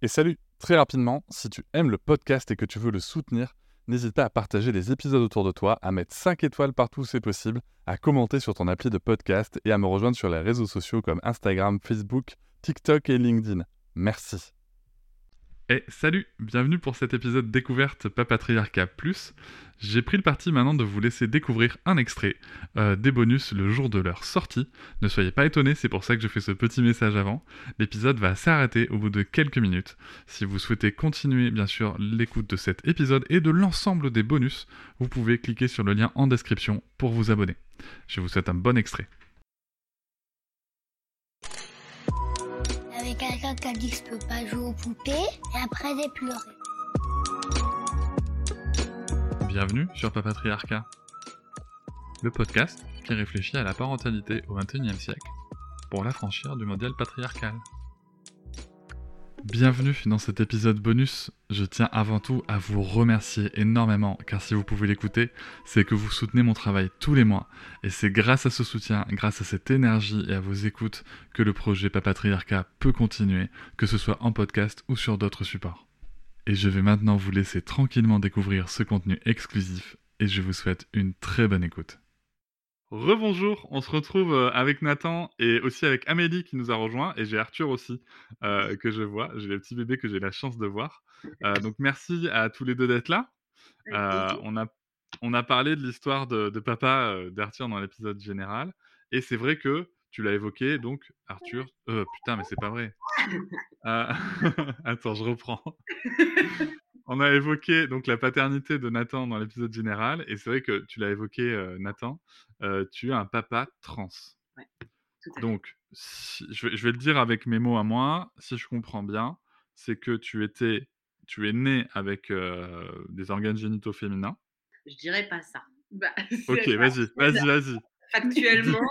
Et salut, très rapidement, si tu aimes le podcast et que tu veux le soutenir, n'hésite pas à partager les épisodes autour de toi, à mettre 5 étoiles partout où c'est possible, à commenter sur ton appli de podcast et à me rejoindre sur les réseaux sociaux comme Instagram, Facebook, TikTok et LinkedIn. Merci. Et salut, bienvenue pour cet épisode découverte Papatriarcat Plus. J'ai pris le parti maintenant de vous laisser découvrir un extrait des bonus le jour de leur sortie. Ne soyez pas étonnés, c'est pour ça que je fais ce petit message avant. L'épisode va s'arrêter au bout de quelques minutes. Si vous souhaitez continuer bien sûr l'écoute de cet épisode et de l'ensemble des bonus, vous pouvez cliquer sur le lien en description pour vous abonner. Je vous souhaite un bon extrait. Avec quelqu'un qui a dit que je peux pas jouer aux poupées, et après j'ai pleuré. Bienvenue sur Papatriarcat, le podcast qui réfléchit à la parentalité au XXIe siècle pour l'affranchir du modèle patriarcal. Bienvenue dans cet épisode bonus. Je tiens avant tout à vous remercier énormément, car si vous pouvez l'écouter, c'est que vous soutenez mon travail tous les mois. Et c'est grâce à ce soutien, grâce à cette énergie et à vos écoutes, que le projet Papatriarcat peut continuer, que ce soit en podcast ou sur d'autres supports. Et je vais maintenant vous laisser tranquillement découvrir ce contenu exclusif, et je vous souhaite une très bonne écoute. Rebonjour, on se retrouve avec Nathan et aussi avec Amélie qui nous a rejoint, et j'ai Arthur aussi que je vois, j'ai le petit bébé que j'ai la chance de voir. Donc merci à tous les deux d'être là. On a parlé de l'histoire de papa d'Arthur dans l'épisode général, et c'est vrai que tu l'as évoqué, donc Arthur... putain, mais c'est pas vrai. Attends, je reprends. On a évoqué donc la paternité de Nathan dans l'épisode général, et c'est vrai que tu l'as évoqué, Nathan, tu es un papa trans. Ouais, tout à fait. Donc, je vais le dire avec mes mots à moi, si je comprends bien, c'est que tu es né avec des organes génitaux féminins. Je dirais pas ça. Ok, vas-y. Factuellement,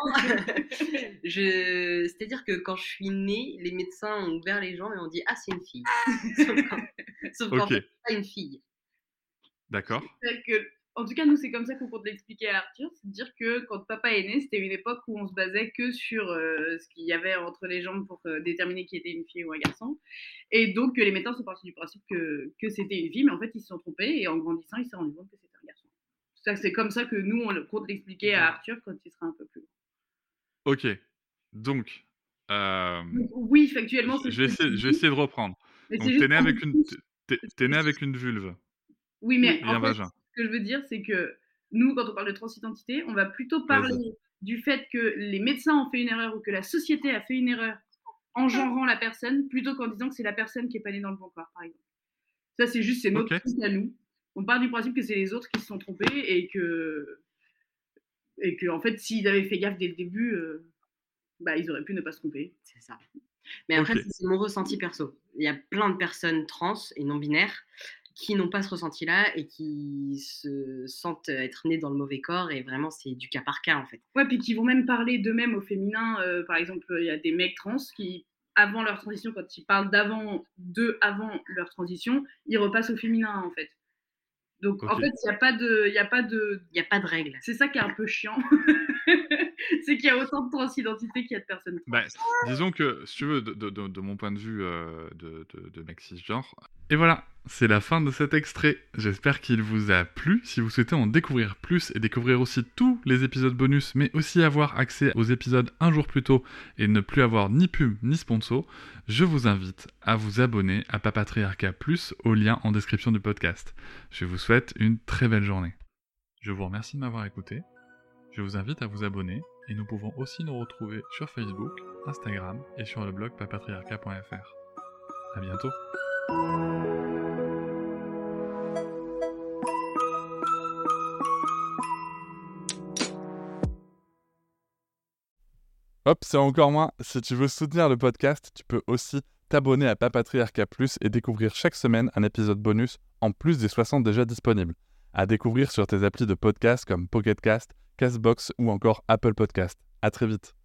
c'est-à-dire que quand je suis née, les médecins ont ouvert les jambes et ont dit « Ah, c'est une fille ». Sauf qu'en Ok, fait, c'est pas une fille. d'accord. En tout cas, nous, c'est comme ça qu'on compte l'expliquer à Arthur. C'est de dire que quand papa est né, c'était une époque où on se basait que sur ce qu'il y avait entre les jambes pour déterminer qui était une fille ou un garçon. Et donc, les médecins sont partis du principe que c'était une fille, mais en fait, ils se sont trompés. Et en grandissant, il s'est rendu compte que c'était un garçon. C'est comme ça que nous, on compte l'expliquer à Arthur quand il sera un peu plus grand. Ok, donc... Donc, oui, factuellement, c'est je vais essayer de reprendre. Mais Donc, c'est t'es juste né avec une vulve Oui, mais et en un fait, vagin. ce que je veux dire, c'est que nous, quand on parle de transidentité, on va plutôt parler Vas-y. du fait que les médecins ont fait une erreur ou que la société a fait une erreur en genrant la personne, plutôt qu'en disant que c'est la personne qui est pas née dans le bon corps, par exemple. Ça, c'est notre Ok. truc à nous. On part du principe que c'est les autres qui se sont trompés et que en fait, s'ils avaient fait gaffe dès le début, ils auraient pu ne pas se tromper. C'est ça. Mais après, Ok. c'est mon ressenti perso. Il y a plein de personnes trans et non-binaires qui n'ont pas ce ressenti-là et qui se sentent être nées dans le mauvais corps, et vraiment, c'est du cas par cas, en fait. Ouais, puis qui vont même parler d'eux-mêmes au féminin. Par exemple, il y a des mecs trans qui, avant leur transition, quand ils parlent avant leur transition, ils repassent au féminin, en fait. Donc, Ok. en fait, il n'y a pas de... Il n'y a pas de règle. C'est ça qui est un peu chiant. C'est qu'il y a autant de transidentité qu'il y a de personnes trans. Disons que, si tu veux, de mon point de vue de mec cisgenre. Et voilà, c'est la fin de cet extrait. J'espère qu'il vous a plu. Si vous souhaitez en découvrir plus et découvrir aussi tous les épisodes bonus, mais aussi avoir accès aux épisodes un jour plus tôt et ne plus avoir ni pub ni sponsor, je vous invite à vous abonner à Papatriarcat Plus au lien en description du podcast. Je vous souhaite une très belle journée. Je vous remercie de m'avoir écouté. Je vous invite à vous abonner, et nous pouvons aussi nous retrouver sur Facebook, Instagram et sur le blog papatriarcat.fr. À bientôt. Hop, c'est encore moins. Si tu veux soutenir le podcast, tu peux aussi t'abonner à Papatriarcat Plus et découvrir chaque semaine un épisode bonus en plus des 60 déjà disponibles. À découvrir sur tes applis de podcast comme Pocket Cast, Castbox ou encore Apple Podcast. À très vite.